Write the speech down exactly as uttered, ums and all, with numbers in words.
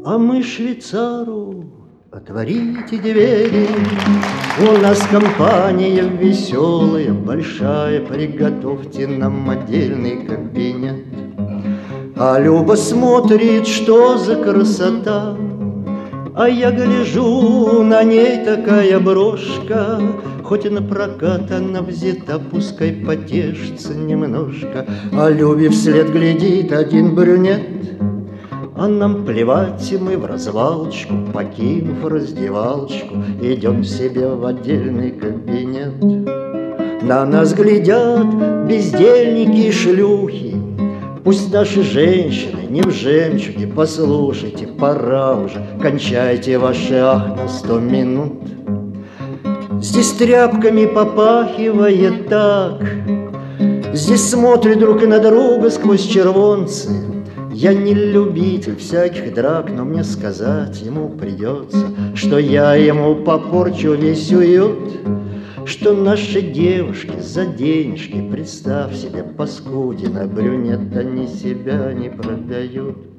А мы швейцару: отворите двери, у нас компания веселая, большая, приготовьте нам отдельный кабинет. А Люба смотрит, что за красота, а я гляжу, на ней такая брошка, хоть и на прокат она взята, пускай потешится немножко. А Любе вслед глядит один брюнет, а нам плевать, и мы в развалочку, покинув раздевалочку, идем себе в отдельный кабинет. На нас глядят бездельники и шлюхи, пусть наши женщины не в жемчуге. Послушайте, пора уже, кончайте ваши ах на сто минут. Здесь тряпками попахивает так, здесь смотрят друг на друга сквозь червонцы. Я не любитель всяких драк, но мне сказать ему придется, что я ему попорчу весь уют, что наши девушки за денежки, представь себе, паскудина брюнет, они себя не продают.